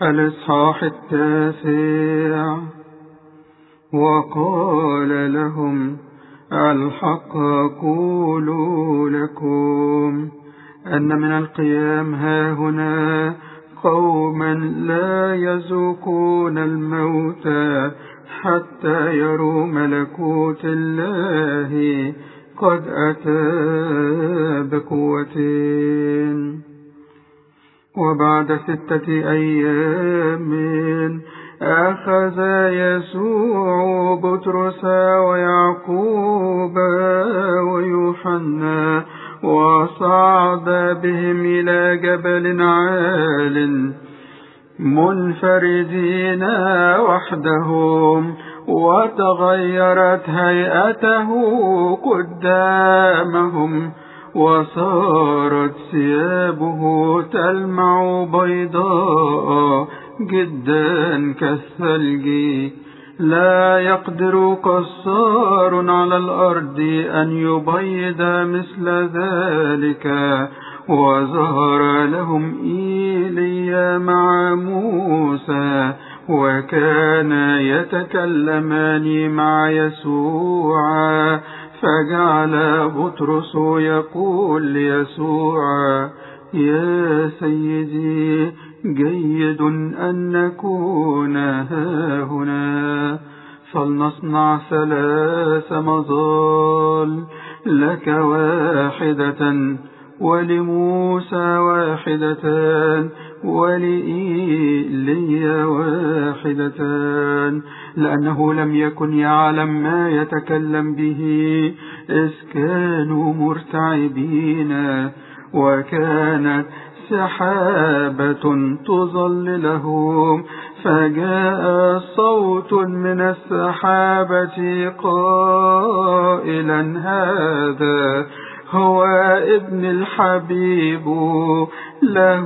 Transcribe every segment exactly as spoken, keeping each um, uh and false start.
الإصحاح التاسع. وقال لهم: الحق أقول لكم أن من القيام هاهنا قوما لا يذوقون الموت حتى يروا ملكوت الله قد أتى بقوة. وبعد ستة أيام أخذ يسوع بطرس ويعقوب ويوحنا وصعد بهم إلى جبل عال منفردين وحدهم، وتغيرت هيئته قدامهم، وصارت ثيابه تلمع بيضاء جدا كالثلج، لا يقدر قصار على الأرض أن يبيض مثل ذلك. وظهر لهم إيليا مع موسى، وكان يتكلمان مع يسوع. فجعل بطرس يقول ليسوع: يا سيدي، جيد أن نكون هاهنا، فلنصنع ثلاث مظال، لك واحدة، ولموسى واحدتان، ولإيليا واحدتان. لأنه لم يكن يعلم ما يتكلم به، إذ كانوا مرتعبين. وكانت سحابة تظللهم، فجاء صوت من السحابة قائلا: هذا هو ابن الحبيب، له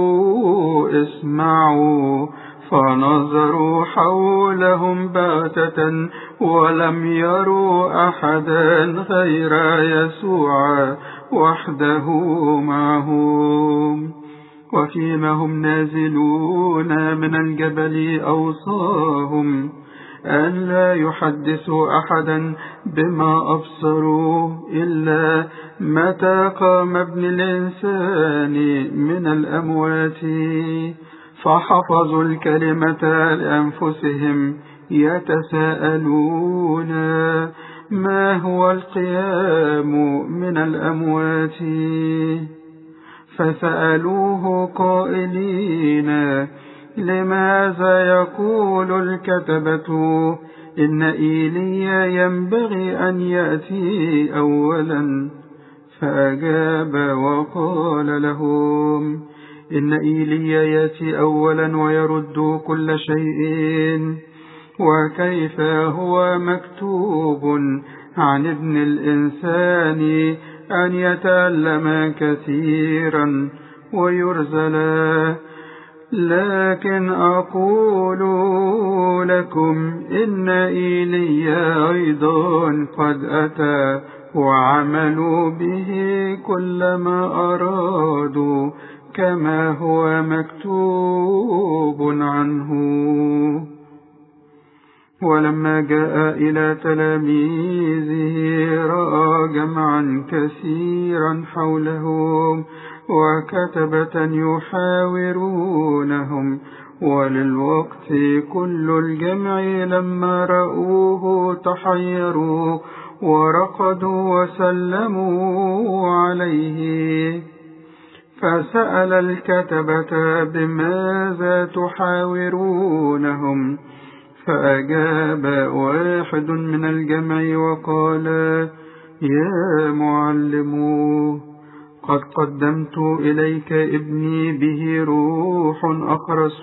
اسمعوا. فنظروا حولهم بغتة، ولم يروا أحدا غير يسوع وحده معهم. وفيما هم نازلون من الجبل أوصاهم أن لا يحدثوا أحدا بما أبصروا إلا متى قام ابن الإنسان من الأموات. فحفظوا الكلمة لأنفسهم يتساءلون: ما هو القيام من الأموات؟ فسألوه قائلين: لماذا يقول الكتبة إن إيليا ينبغي أن يأتي أولا؟ فأجاب وقال لهم: إن إيليا يأتي أولا ويرد كل شيء. وكيف هو مكتوب عن ابن الإنسان أن يتألم كثيرا ويرزل؟ لكن أقول لكم إن إيليا أيضا قد أتى، وعملوا به كل ما أرادوا، كما هو مكتوب عنه. ولما جاء إلى تلاميذه رأى جمعا كثيرا حولهم وكتبة يحاورونهم. وللوقت كل الجمع لما رأوه تحيروا ورقدوا وسلموا عليه. فسأل الكتبة: بماذا تحاورونهم؟ فأجاب واحد من الجمع وقال: يا معلم، قد قدمت إليك ابني به روح أخرس،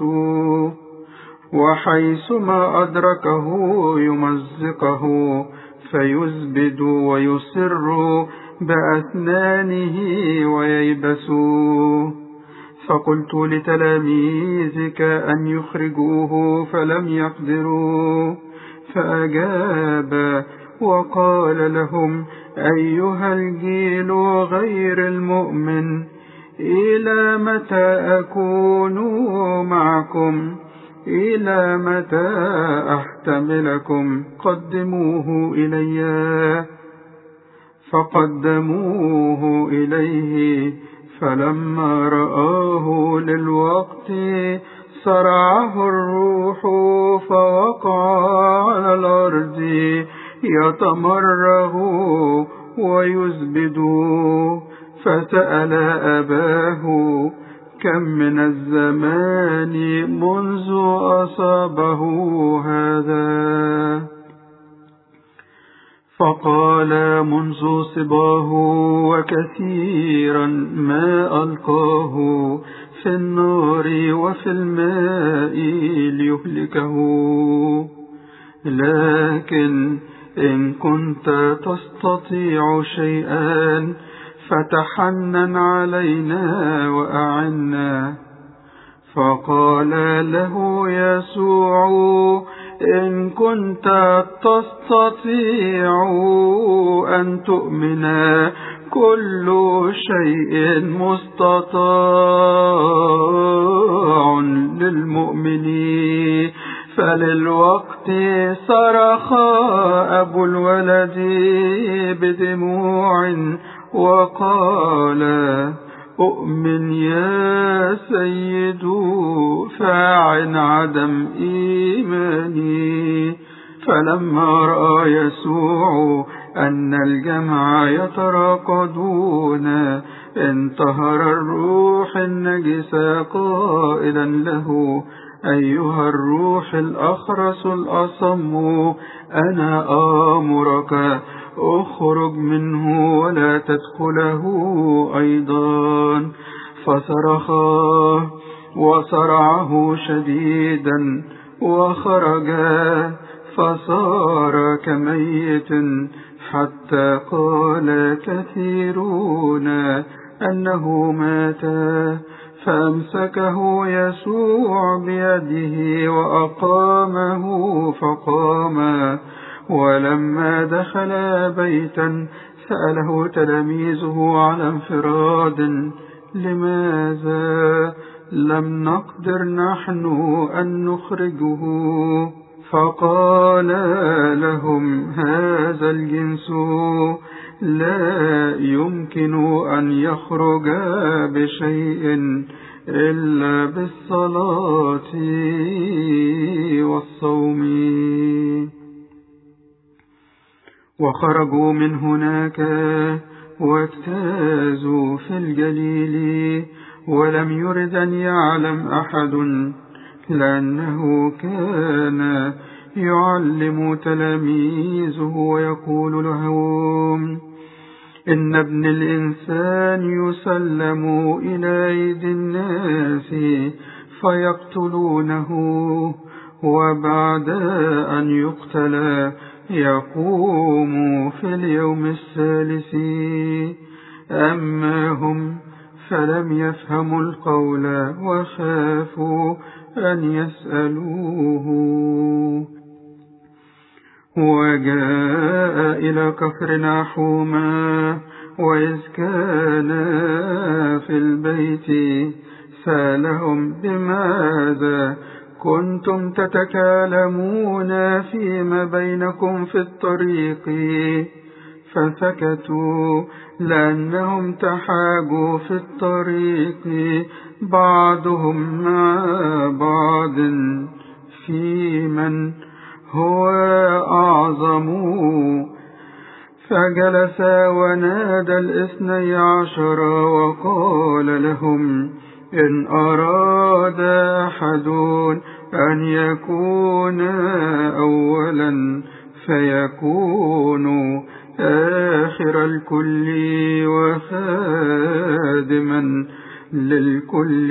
وحيثما أدركه يمزقه، فيزبد ويصر بأسنانه وييبس. فقلت لتلاميذك أن يخرجوه فلم يقدروا. فأجاب وقال لهم: أيها الجيل غير المؤمن، إلى متى أكون معكم؟ إلى متى أحتملكم؟ قدموه إلي. فقدموه إليه، فلما رآه للوقت صرعه الروح، فوقع على الأرض يتمرغ ويزبد. فسأل أباه: كم من الزمان منذ أصابه هذا؟ فقال: منذ صباه، وكثيرا ما ألقاه في النار وفي الماء ليهلكه. لكن إن كنت تستطيع شيئا فتحنن علينا وأعنا. فقال له يسوع: إن كنت تستطيع أن تؤمن، كل شيء مستطاع للمؤمنين. فللوقت صرخ أبو الولد بدموع وقال: أؤمن يا سيد، فاعن عدم إيماني. فلما رأى يسوع أن الجمع يتراقدون، انتهر الروح النجس قائلا له: أيها الروح الأخرس الأصم، أنا آمرك اخرج منه ولا تدخله أيضا. فصرخ وصرعه شديدا وخرج، فصار كميت، حتى قال كثيرون أنه مات. فأمسكه يسوع بيده وأقامه فقام. ولما دخل بيتا سأله تلاميذه على انفراد: لماذا لم نقدر نحن أن نخرجه؟ فقال لهم: هذا الجنس لا يمكن أن يخرج بشيء إلا بالصلاة والصوم. وخرجوا من هناك واجتازوا في الجليل، ولم يرد أن يعلم أحد، لأنه كان يعلم تلاميذه ويقول لهم: إن ابن الإنسان يسلم إلى أيدي الناس فيقتلونه، وبعد أن يقتل يقوم في اليوم الثالث. أما هم فلم يفهموا القول وخافوا أن يسألوه. وجاء إلى كفرناحوم، وإذ كان في البيت سألهم: بماذا كنتم تتكلمون فيما بينكم في الطريق؟ فسكتوا، لأنهم تحاجوا في الطريق بعضهم مع بعض في من هو أعظم. فجلس ونادى الاثني عشر وقال لهم: إن أراد أحد أن يكون أولا فيكون آخر الكل وخادما للكل.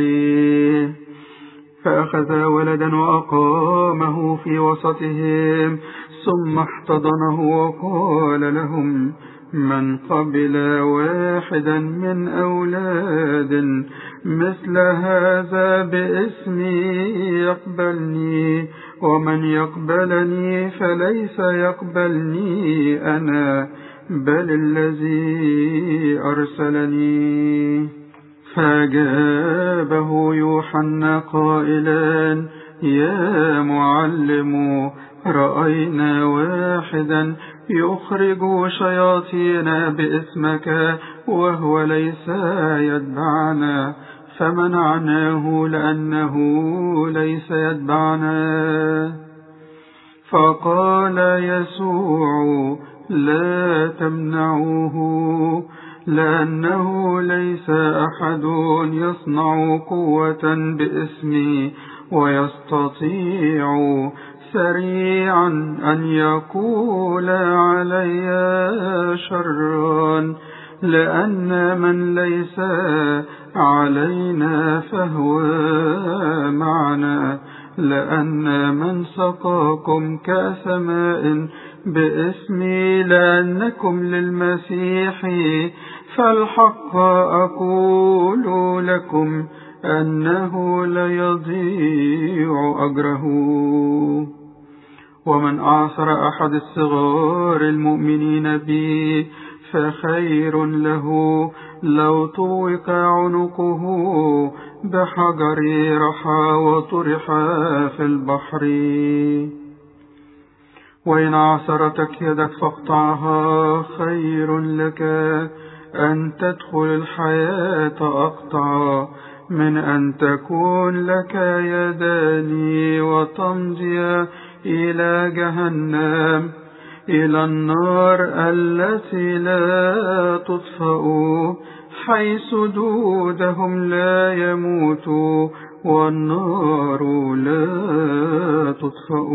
فأخذ ولدا وأقامه في وسطهم، ثم احتضنه وقال لهم: من قبل واحدا من أولاد مثل هذا باسمي يقبلني، ومن يقبلني فليس يقبلني أنا بل الذي أرسلني. فأجابه يوحنا قائلا: يا معلم، رأينا واحدا يخرج شياطين باسمك وهو ليس يتبعنا، فمنعناه لأنه ليس يتبعنا. فقال يسوع: لا تمنعوه، لأنه ليس أحد يصنع قوة باسمي ويستطيع سريعا أن يقول علي شرا، لأن من ليس علينا فهو معنا. لأن من سقاكم كأس ماء باسمي لأنكم للمسيح، فالحق أقول لكم أنه لا يضيع أجره. ومن أعصر أحد الصغار المؤمنين بي فخير له لو طوق عنقه بحجر رحى وطرح في البحر. وإن عثرتك يدك فاقطعها، خير لك أن تدخل الحياة أقطع من أن تكون لك يدان وتمضي إلى جهنم، إلى النار التي لا تطفأ، حيث دودهم لا يموت والنار لا تطفأ.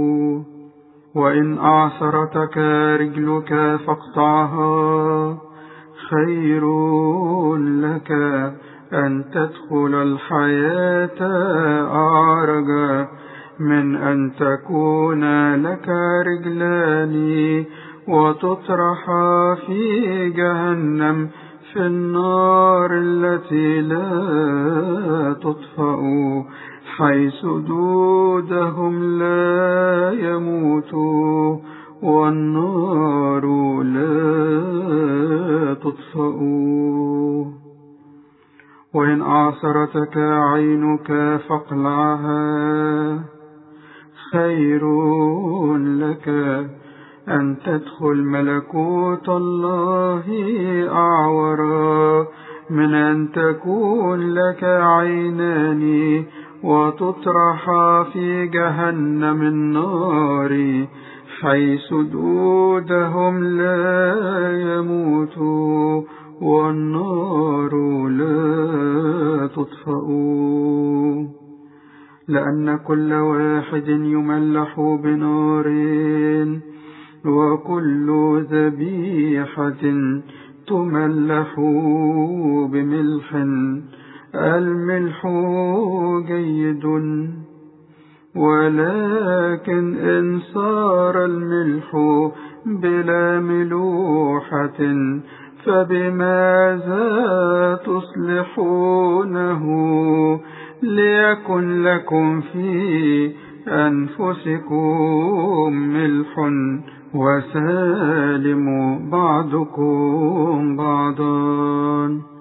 وإن أعثرتك رجلك فاقطعها، خير لك أن تدخل الحياة أعرج من أن تكون لك رجلان وتطرح في جهنم، في النار التي لا تطفأ، حيث دودهم لا يموت والنار لا تطفأ. وإن أعثرتك عينك فاقلعها، خير لك أن تدخل ملكوت الله أعورا من أن تكون لك عينان وتطرح في جهنم النار، حيث دودهم لا يموت والنار لا تطفأ. لأن كل واحد يملح بنار، وكل ذبيحة تملح بملح. الملح جيد، ولكن إن صار الملح بلا ملوحة فبماذا تصلحونه؟ ليكن لكم في أنفسكم ملح وسالم بعضكم بعضا.